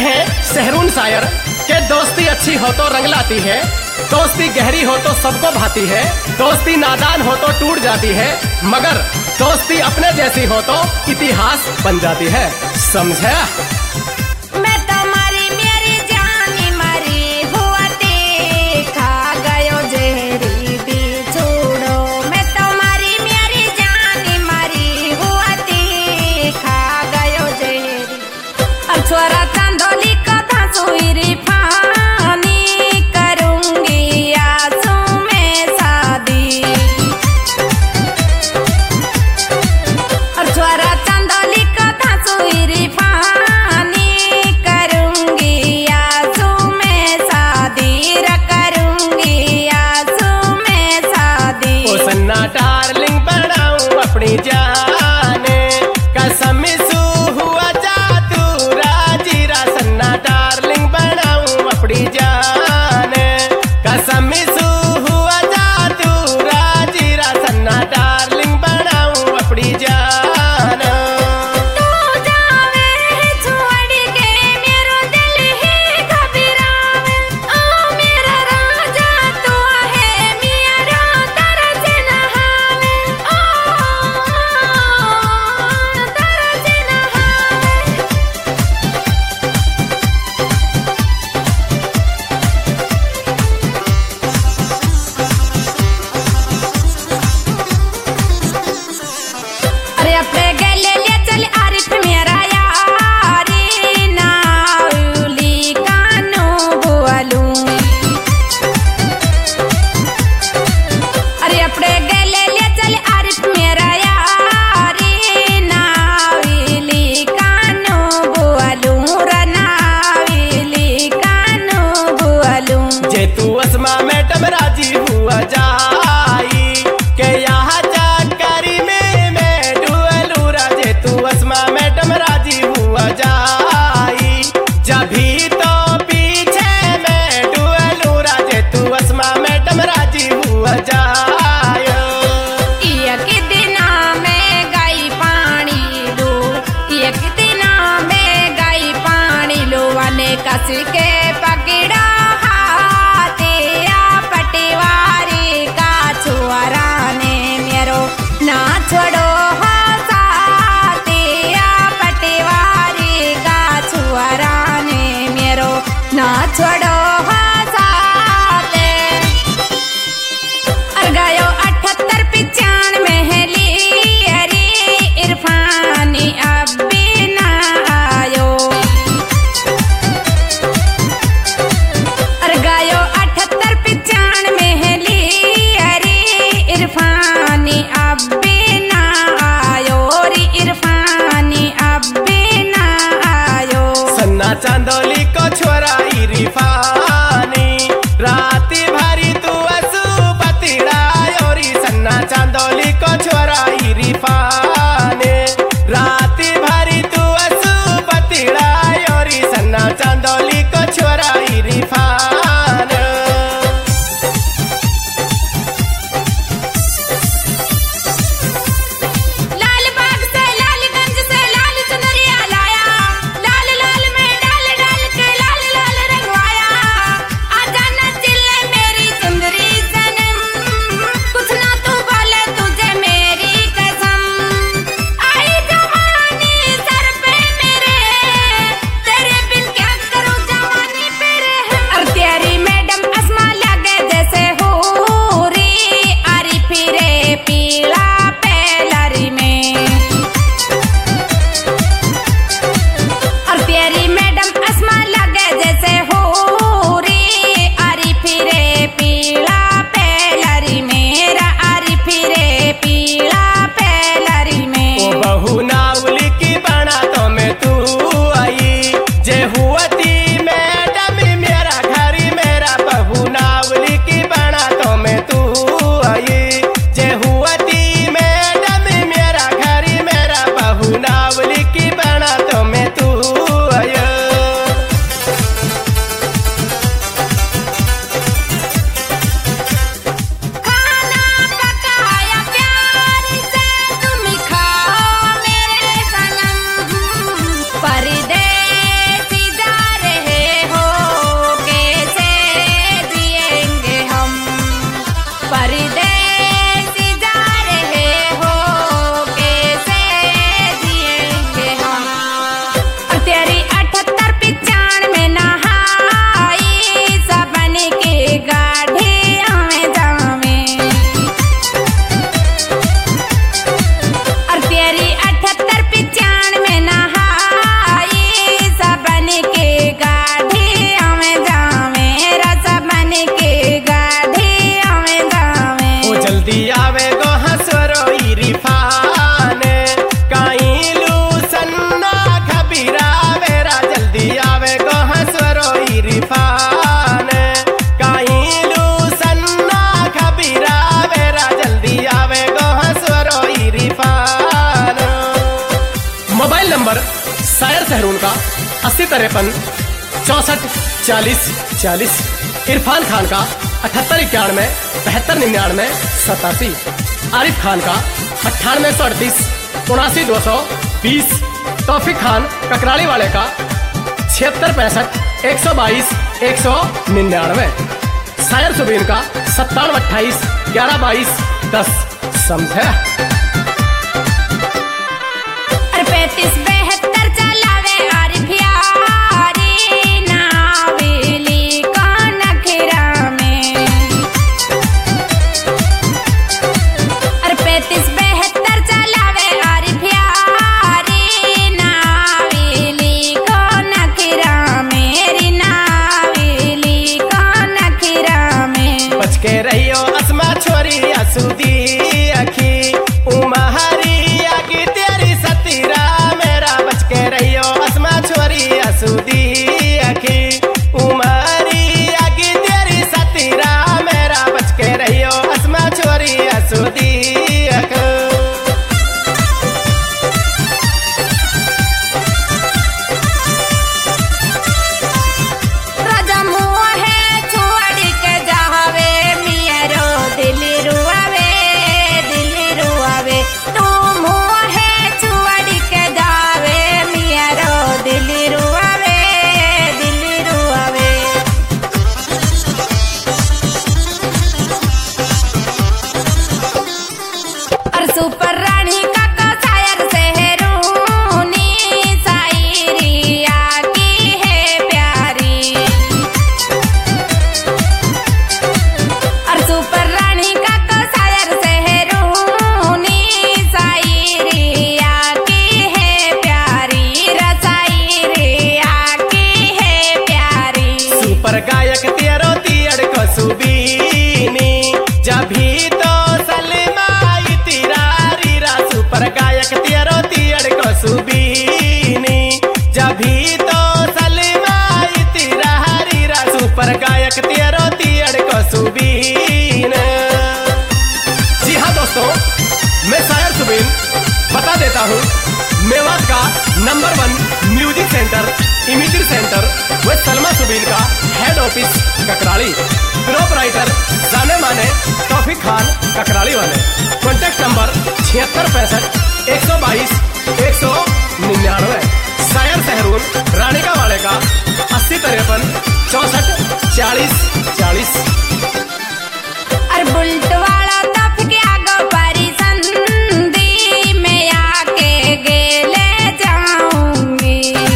हैं सहरून शायर के दोस्ती अच्छी हो तो रंग लाती है, दोस्ती गहरी हो तो सबको भाती है, दोस्ती नादान हो तो टूट जाती है, मगर दोस्ती अपने जैसी हो तो इतिहास बन जाती है। समझे? छोरा चांदोली का धांसुरी फानी करूंगी आंसू में शादी। और छोरा चांदोली का धांसुरी फानी करूंगी आंसू में शादी, करूंगी आंसू में शादी। ओ सन्ना डार्लिंग बनाऊं अपनी जाने कसम मैडम राजी हुआ जाई के यहाँ जाकरी में मैं डुअलू राजे तू असमा मैडम राजी हुआ जाई जभी तो पीछे मैं डुअलू राजे तू असमा मैडम राजी हुआ जाए। एक दिना में गाई पानी लो, एक दिना में गाई पानी लो, वाने कस के पकड़ा ना छोड़ो हो साथिया पटवारी का छुआरा ने मेरो ना छोड़ो हो साथे। और गयो 78 महली अरे इरफानी अब भी ना आयो। और गयो 78 महली अरे इरफानी अब भी ना आयो, रे इरफानी अब भी ना आयो। सन्ना चांदोली को छोरा इरफानी राती भरी तू असु बतिड़ायो री सन्ना चांदोली को छोरा इरफानी राती भरी तू असु बतिड़ायो री सन्ना चांदोली को छोरा इरफानी। लाल लाल में डाल डाल के लाल लाल रंगवाया। 80-53 64 40 40। इरफान खान का 78-91 72-99 87। आरिफ खान का 98-138 79-220। तौफीक खान ककराली वाले का 76-65 122 199। सायर सुबीन का 97-28 11-22 10। समझे? 35-72 चलावे आरिफ यारी नावेली का नखरा में। 35-72 चलावे आरिफ यारी नावेली का नखरा मेरी नावेली का नखरा में। बच के रहियो अस्मा छोरी असुदी अखी उमहरी आगे तेरी सतीरा मेरा। बच के रहियो अस्मा छोरी असुदी अखी उमहरी आगे तेरी सतीरा मेरा। बच के रहियो अस्मा छोरी असुदी अख। राजा मोहे छोड़ के जावे मियरो दिल रुआवे तू मोहे छोड़ के जावे मियरो दिल रुआवे। और सुपर रानी का शायर सहरूनी शायरिया की है प्यारी। और सुपर रानी का शायर सहरूनी शायरिया की है प्यारी। रसायरिया की है प्यारी। सुपर गायक तेरो तियड़ को सुबीनी जभी तो सलमाई तिरारी रा। सुपर गायक तेरो तियड़ को सुबीनी जभी तो सलमाई तिरारी रा। सुपर गायक तेरो तियड़ को सुबीन। जी हाँ दोस्तों, मैं शायर सुबीन बता देता हूँ मेवात का number 1 music centre imaging centre व सलमा सुबीन का हेड ऑफिस ककराली। प्रोपराइटर जाने माने तौफीक खान ककराली वाले। Contact number 7665 122 199। शायर सहरून रानिका वाले का 80-53 64 40 40। और बुलट वाला तब के आगो परी संधी में आके गेले जाऊंगी।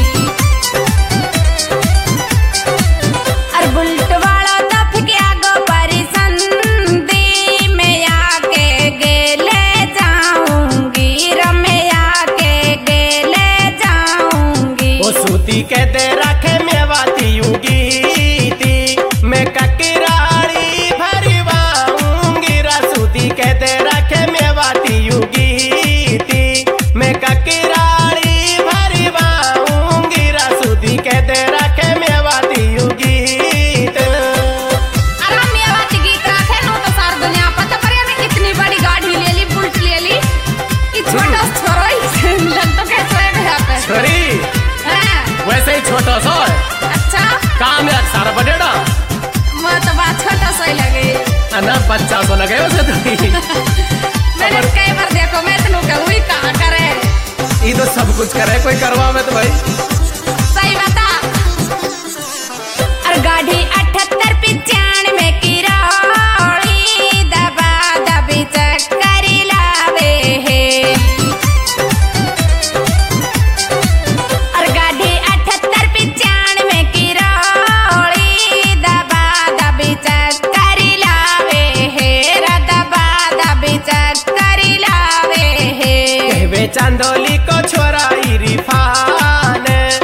और बुलट वाला तब के आगो परी संधी में आके गेले जाऊंगी। रमे आके गेले जाऊंगी। वो सूती के दे रखे मेवाती युगी मैं ककराली भरवाऊंगी रा। सूती के दे रखे मेवाती युगी मैं ककराली भरवाऊंगी रा। सूती के दे रखे मेवाती युगी। अरे मेवाती गीत रखे नो तो सारी दुनिया पता पर यानी कितनी बड़ी गाड़ी ले ली बुलट ले ली। कि छोटा छोरो ही लग तो कैसे है यहाँ पे छोरी हैं? वैसे ही छोटा सा है। अच्छा काम है सारा बडेड़ा मैं तो बात छोटा सा ही लगे। ना बच्चा सो लगे उसे तो मैंने कई बार देखो मैं तो लोग वही कहा करे। ये तो सब कुछ करे कोई करवा में तो भाई सही बता। और गाड़ी 78-95 की रोड़ी दबा दबी चक्कर लावे है। और गाड़ी 78-95 की रोड़ी दबा दबी चक्कर लावे है। दबा दबी चक्कर लावे है। कहवे चांदोली को छोरा इरफान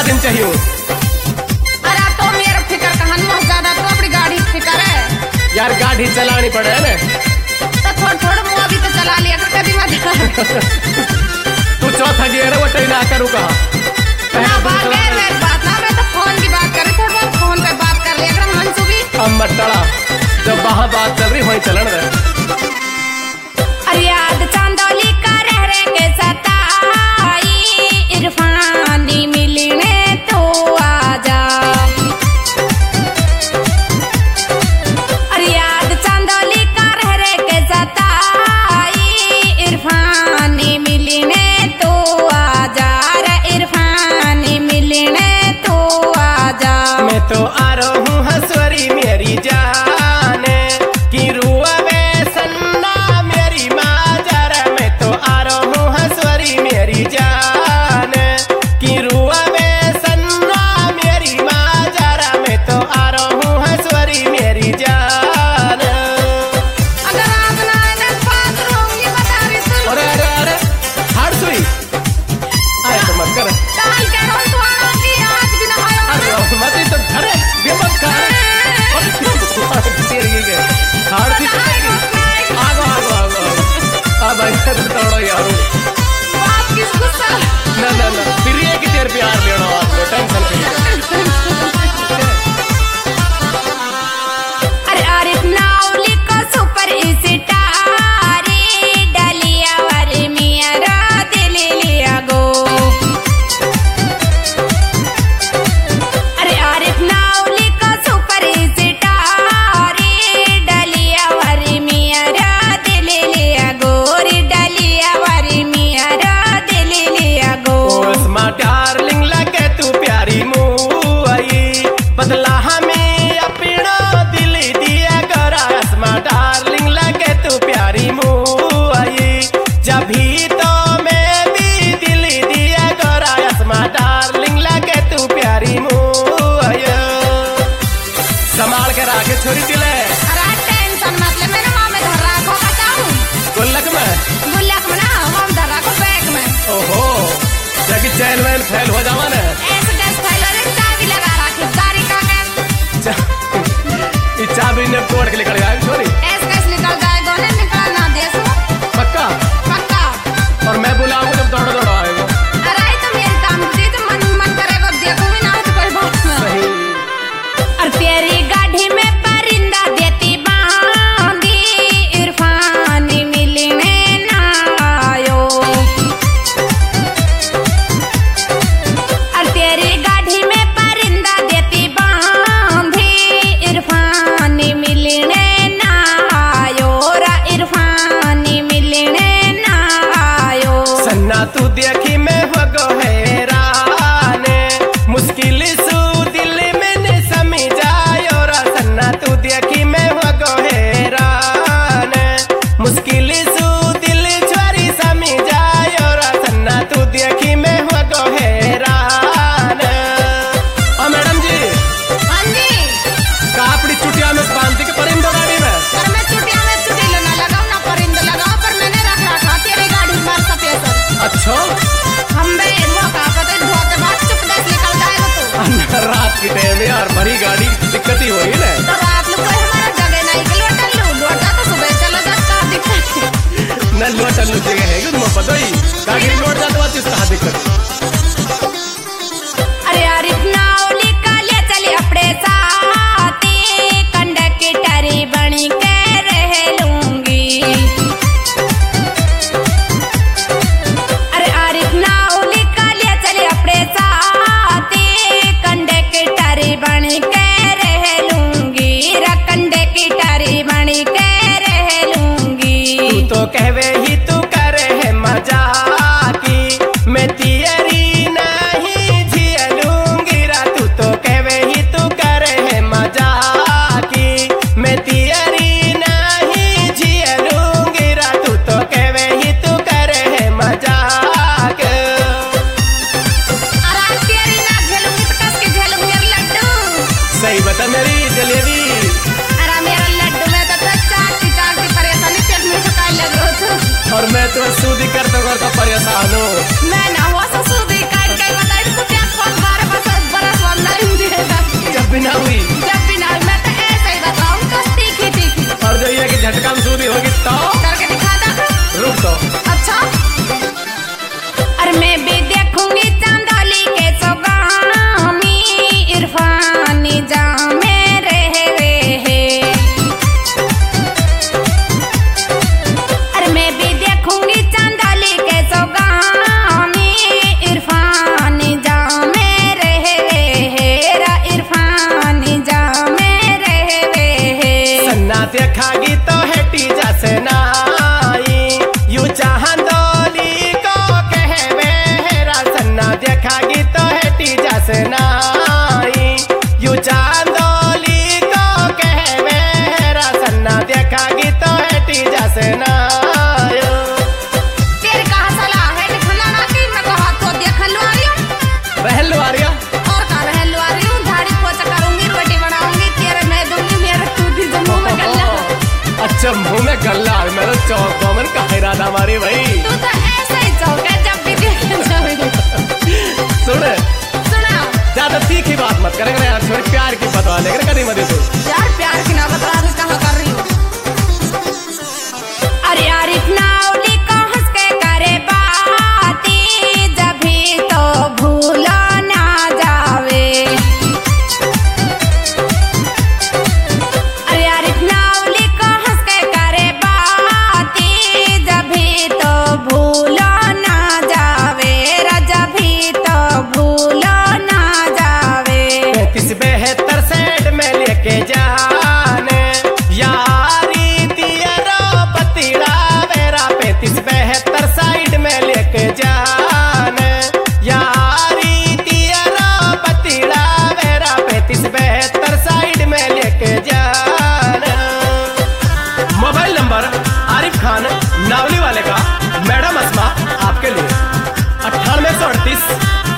दिन चाहिए? अरे तो मेरा फिक्र कहां बहुत ज्यादा, तो अपनी गाड़ी फिक्र है यार, गाड़ी चलानी पड़े है ना, तो थोड़ा मुँह भी तो चला लिया कर कभी मत। तू चौथा गियर है वो ट्रेन ना करूँ कहा ना बात है मेरी बात ना, मैं तो फोन की बात कर रही, थोड़ा बहुत फोन पे बात कर लिया कर मनसू भी। अब मत टड़ा, जब वहाँ बात चल रही वहीं चलन रहे। अरे याद चांदोली का रह के सताई, इरफानी मिलने तो आजा। अरे याद चांदोली का रह के सताई, इरफानी मिलने तो आजा रे, इरफानी मिलने तो आजा। मैं तो आ रहा हूँ हंसवरी मेरी जाने की रुआवे सन्ना मेरी माजर। मैं तो आ रहा हूँ हंसवरी मेरी जान की रुआवे सन्ना मेरी माजर। मैं तो आ रहा हूँ हंसवरी मेरी जान। अगर आप ना इधर पास रहोगे बता रही तू। अरे अरे अरे हार सुई आए तो मत कर। काल के रोज तो आऊंगी, आज भी ना आयो। अरे मत ही तो अरे बेमत कर। तेरी के हार थी आगो आगो आगो अब ऐसे तो तोड़ो यार। बाप किस गुस्सा। ना ना ना फिर ये कि तेरे प्यार लेना आपको टेंशन फ्री। अरे आरिफ नाउली को सुपर स्टार डलिया वाली मिया रा दिल लिया गो। अरे आरिफ नाउली को सुपर स्टार डलिया वाली मिया रा दिल लिया गो रे, डलिया वाली मिया रा दिल लिया गो। ओस्मा डार्लिंग लगे तू प्यारी मुआई बदला हमें अपना दिल दिया करा। ओस्मा डार्लिंग लगे तू प्यारी मुआई जब भी तो मैं भी दिल दिया करा। ओस्मा डार्लिंग लगे तू प्यारी मुआई संभाल के राखे छोरी दिले। अरे टेंशन मत ले, मेरे माँ में धर रखो बचाऊं गुल्लक में गुल्लक में ना, हम धर रखो बैग में। ओहो जाके चैन वैन फैल हो जावा ना। ऐसे गैस फैलो रे, चाबी लगा रखी गाड़ी का गैस। इस चाबी ने तोड़ के निकल जाए छोरी ऐसे गैस निकल जाए, दोनों निकल ना देश पक्का। पक्का। और मैं बुलाऊंगा जब दौड़ा दौड़ा आएगा। अरे आई तो मेरी काम की तो मन करेगा देखो भी ना तो कोई बात ना। सही और तेरी गाड़ी में परिंदा देती बांधी, इरफानी मिलने ना आयो। और तेरी गाड़ी में परिंदा देती बांधी, इरफानी मिलने ना आयो रा, इरफानी मिलने ना आयो। सन्ना तू देखी मैं हो गो हैरान मुश्किल सू दिल में ने समझायो रा। सन्ना तू देखी मैं हो गो हैरान मुश्किल सू दिल छोरी समझायो रा। सन्ना तू देखी मैं हो गो हैरान। ओ मैडम जी हाँ जी। का अपनी चुटिया में बांधती के परिंदो गाड़ी में। पर मैं चुटिया में चुटिलो ना लगाओ ना परिंदा लगाओ, पर मैंने रख रखा तेरी गाड़ी मार सफेद। अच्छा हम बे मौका पता धोते बाद चुप देश निकल जाएगा तो। रात की टाइम यार भरी गाड़ी दिक्कत ही हो रही ना। तो रात में कोई हमारा जगह नहीं कि लौट जा तो सुबह चला जा, का दिक्कत है? न लोट जगह है तुम्हें पता ही गाड़ी लौट जाते बात इसका दिक्कत। अरे आरिफ नाउली काले चली अपने साथी, कंडक्टरी बनी के रह लूंगी। अरे आरिफ नाउली काले चली अपने साथी, कंडक्टरी बनी के रह लूंगी रा, कंडक्टरी बनी के रह लूंगी। तू तो कहवे ही तू करे है मजाकी मैं तियरी नहीं झियलूंगी रा। तू तो कहवे ही तू करे है मजाकी मैं तियरी नहीं झियलूंगी रा। तू तो कहवे ही तू करे है मजाक। अरे तेरी ना झेलूंगी तो कस के झेलूंगी रे लड्डू। सही बता मेरी जलेबी। अरे मेरा लड्डू में तो चाटती चाटती परेशानी पेट में ठुकाई लग रहा था। और मैं तो सूदी करता करता परेशान हूँ। मैं ना हुआ ससुर दी काट के बताई तो क्या फोन बार बस जैसे नाई यू चांदोली को कहे मेरा सन्ना देखागी तो हेटी जैसे नायो। तेरे कहा सलाह है दिखना ना कि मैं कहा तो देख लो आ रही हूँ रहल लो आ रही और का रह लो आ रही हूँ झाड़ी पोछा करूंगी रोटी बनाऊंगी तेरे मैं दूंगी मेरे तू भी जो मुंह में गल्ला। अच्छा मुंह में गल्ला मेरा चौक कॉमन का इरादा हमारी भाई तू तो ऐसा ही चौक है जब भी देखे जाओगे। सुन सुना ज्यादा तीखी बात मत करेगा यार थोड़ी प्यार की बता लेकर कभी मत तू यार प्यार की ना बता तू कहाँ कर रही हो। अरे आरिफ नावली को हंस के करे बाती जब भी तो भूलो ना जावे। अरे आरिफ नावली को हंस के करे बाती जब भी तो भूलो ना जावे जब भी तो भूलो ना जावे। 35-72 सेट में लेके जाने यारी तियरो पतीड़ा मेरा 35-72 साइड में लेके जाने यारी तियरो पतीड़ा मेरा 35-72 साइड में लेके जाने। मोबाइल नंबर आरिफ खान नावली वाले का मैडम अस्मा आपके लिए 9838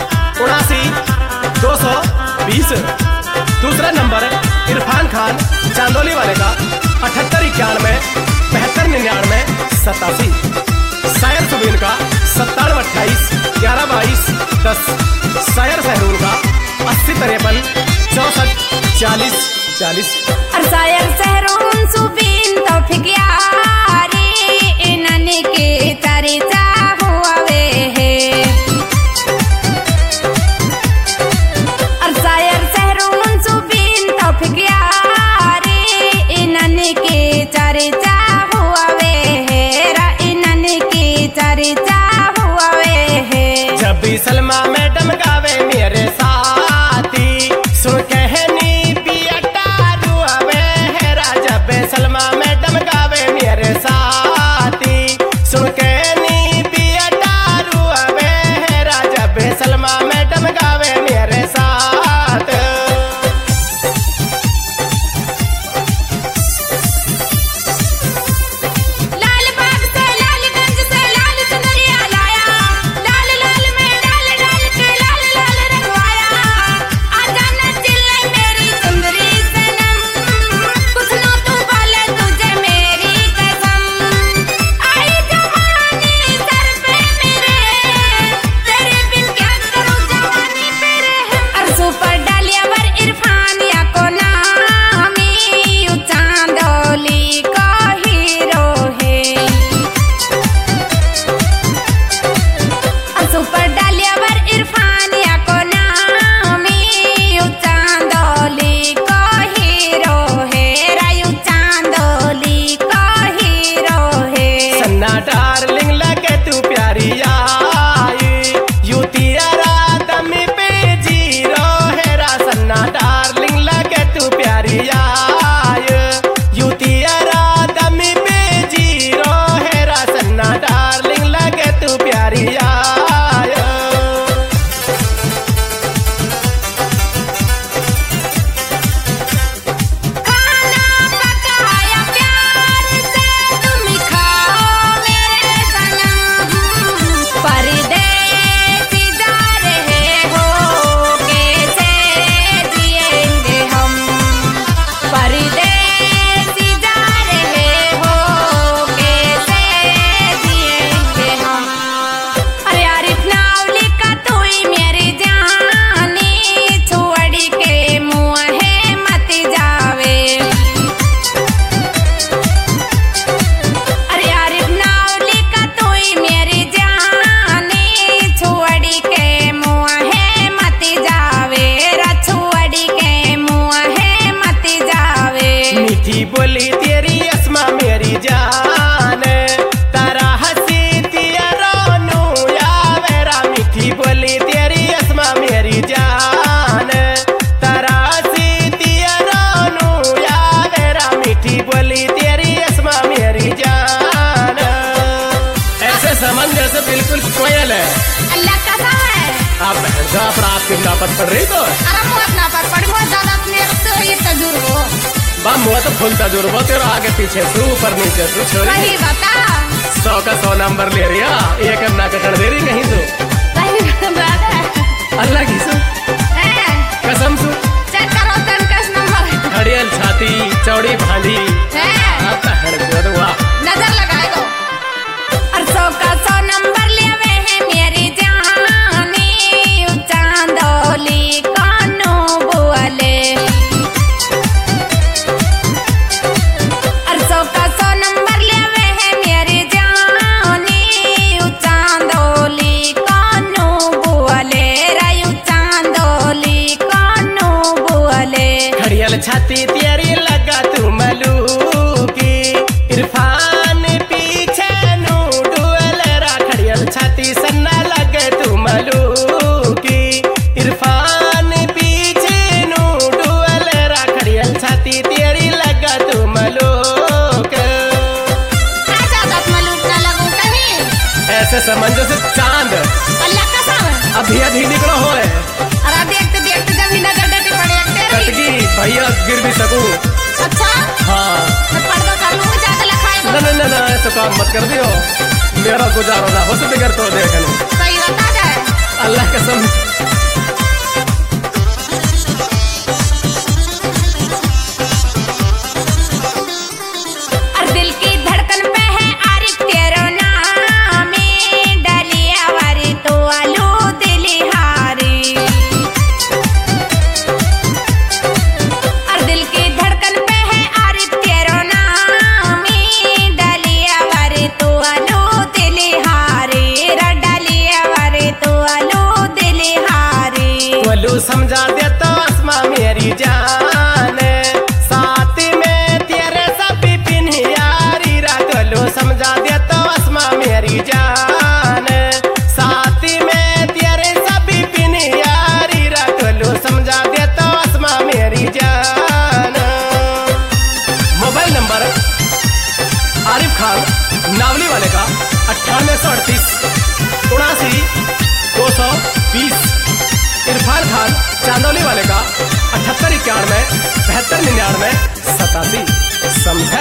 79 220। दूसरा नंबर इरफान खान चांदोली वाले का 7891 7599 87। शायर सुबीन का 9728 1122 10। शायर सहरून का 8053 64 40 40। और शायर सहरून सुबीन तौफीक यारी इन्हनी के चर्चा हुआ वे है। और शायर सहरून सुबीन तौफीक यारी इन्हनी के चर्चा हुआ वे है इन्हनी की चर्चा हुआ वे है। जब भी सलमा मैडम गावे मेरे साथी सुन कहनी पियटा रुआवे हेरा। जब सलमा मैडम गावे मेरे साथी सुन कहनी पियटा रुआवे हेरा। जब सलमा मैडम गावे मेरे साथ। लाल बाग से लालगंज से लाल चुनरिया लाया लाल लाल में डाल डाल के लाल लाल रंगवाया। आजा नचिले मेरी सुंदरी सनम कुछ ना तू बोले तुझे मेरी कसम। आई जवानी सर पे मेरे तेरे बिन क्या करूं जवानी पे रहे। और सुपर डालिया वर इरफान या को नामी यू चांदोली को हीरो है। और सुपर डालिया वर इरफान या को नामी यू चांदोली को हीरो है रायू चांदोली को हीरो है। सन्ना डार्लिंग लगे तू प्यारी आई यू तियारा दम पे जीरो है मौत पड़ रही तो अरे मौत ना पर पड़ बहुत ज्यादा मेरे से ये तजुर्बा बा मुआ तो फुल तजुर्बा तेरा आगे पीछे तू ऊपर नीचे तू छोरी वही बता 100 का 100 नंबर ले रही है एक ना ककड़ दे रही कहीं तो वही बात है अल्लाह की सु कसम सु चेक करो तनकस नंबर हड़ियल छाती चौड़ी भाली है आता हड़ वाह नजर लगाए दो और 100 का 100 नंबर ले वे है मेरी जानी चांदोली कानो बुआले और 100 का 100 नंबर ले वे है मेरी जानी चांदोली कानो बुआले रायू चांदोली कानो बुआले हड़ियल छाती तेरी लगा तू मलू की इरफान पीछे नू डुअल राखड़ियल छाती सन्ना लगे तू मलू की इरफान पीछे नू डुअल राखड़ियल छाती तेरी लगा तू मलू आजा दत मलूक ना लगू कहीं ऐसे समझो से चांद अल्लाह का सावन अभी अभी निकलो हो अरे देखते देखते जब ही नजर डटी पड़े तेरी कटगी भैया गिर भी सकूं अच्छा हाँ मैं पर्दा कर लूंगी ज्यादा लखाएगा ना ऐसा काम मत कर दियो मेरा गुजारो ना हो तो बिगड़ तो देखने सही बता जाए अल्लाह कसम और दिल की धड़कन पे है आरिफ तेरो नाम डलिया वारी तो आलू दिली हारी और दिल की धड़कन पे है आरिफ तेरो नाम डलिया वारी तो आलू दिली हारी रा डलिया वारी तो आलू दिली हारी बोलू समझा दे तो आसमां मेरी जान साथ में तेरे सब पिन यारी रात बोलू समझा दे तो आसमां मेरी जान साथ में तेरे सब पिन यारी रात बोलू समझा दे तो आसमां मेरी जान मोबाइल नंबर आरिफ खान नावली वाले का 9838 79 220 इरफान खान चांदौली वाले का 7891 7299 87 समझा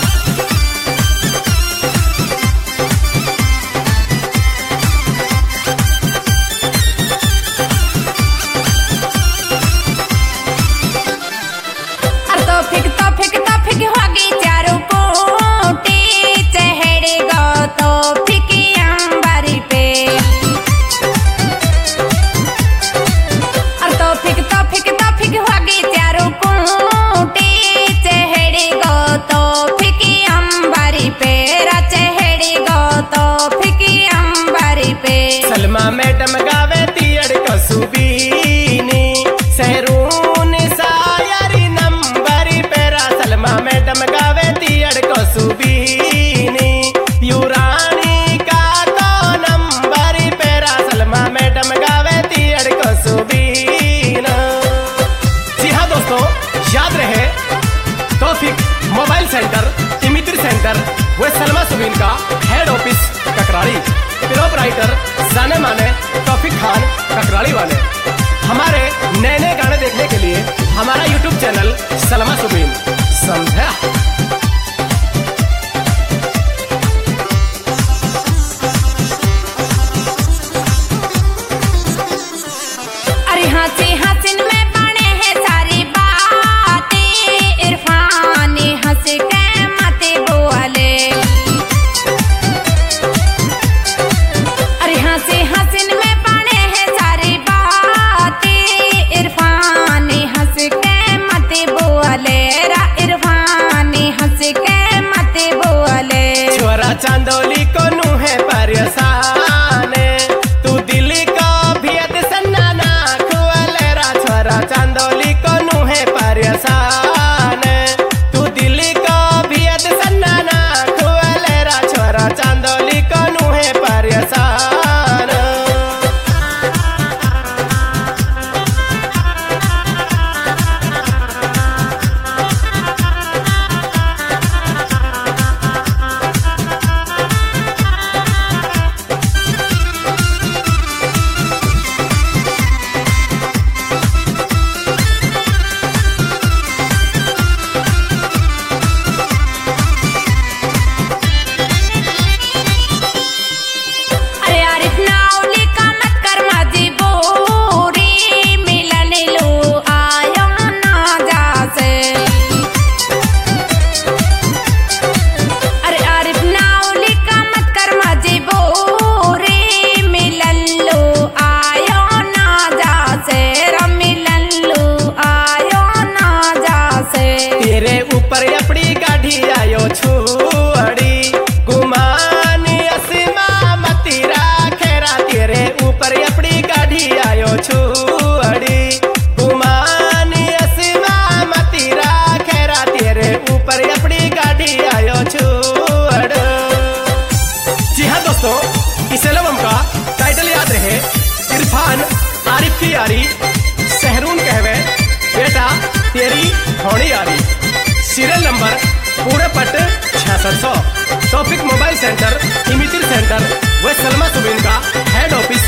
और तो फिक होगी चारों कोटी चढ़े गो तो फिक अंबारी पे और तो फिक होगी चारों कोटी चढ़े गो तो फिक अंबारी पे रा चढ़े गो तो फिक अंबारी पे सलमा मैडम गावे तियड़ कसुबीनी सहरून सायरी नंबर पेरा सलमा मैडम गावे तियड़ कसुबीनी युरानी का को नंबर पेरा सलमा मैडम गावे तियड़ कसुबीना जी हाँ दोस्तों याद रहे तौफीक मोबाइल सेंटर इमित्री सेंटर वे सलमा सुबीन का हेड ऑफिस ककराड़ी राइटर जाने माने तौफीक खान ककराड़ी वाले हमारे नए नए गाने देखने के लिए हमारा यूट्यूब चैनल सलमा सुबीन समझा अरे हसीन में बने हैं सारी बातें इरफान हंस के मत बोले अरे हसीन में बने हैं सारी बातें इरफान हंस के मत बोले रा इरफान छुअड़ी गुमानी असीमा मतीरा खेरा तेरे ऊपर अपनी गाड़ी आयो छुअड़ी गुमानी असीमा मतीरा खेरा तेरे ऊपर अपनी गाड़ी आयो छुअड़। जी हाँ दोस्तों, इस एल्बम का टाइटल याद रहे इरफान आरिफ की यारी सहरून कहवे बेटा तेरी होनी यारी। सीरियल नंबर पूरे पट 6600। टॉपिक मोबाइल सेंटर इमितिर सेंटर व सलमा सुबिन का हेड ऑफिस